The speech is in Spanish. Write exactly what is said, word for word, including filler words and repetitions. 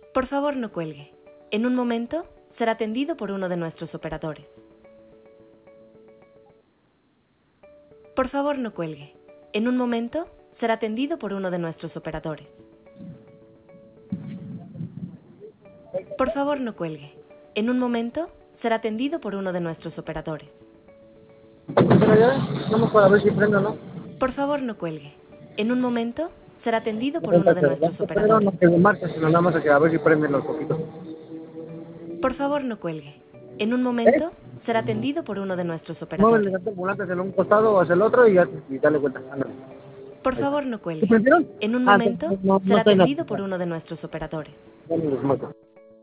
Por favor, no cuelgue. En un momento será atendido por uno de nuestros operadores. Por favor, no cuelgue. En un momento será atendido por uno de nuestros operadores. Por favor, no cuelgue. En un momento será atendido por uno de nuestros operadores. Pero ya, vamos para ver si prende o no. Por favor, no cuelgue. En un momento será atendido por uno de nuestros Pero no operadores. que me marque, sino nada más que a ver si prenden los poquitos. Por favor, no cuelgue. En un ¿Eh? momento será atendido por uno de nuestros Muévele operadores. el volante hacia un costado o hacia el otro y, ya, y dale cuenta. Ándale. Por Ahí está. favor, no ¿Sí cuelgue. prendieron? En un Ah, entonces momento no, no será está en la atendido por pista. uno de nuestros operadores. Ya ni los marco.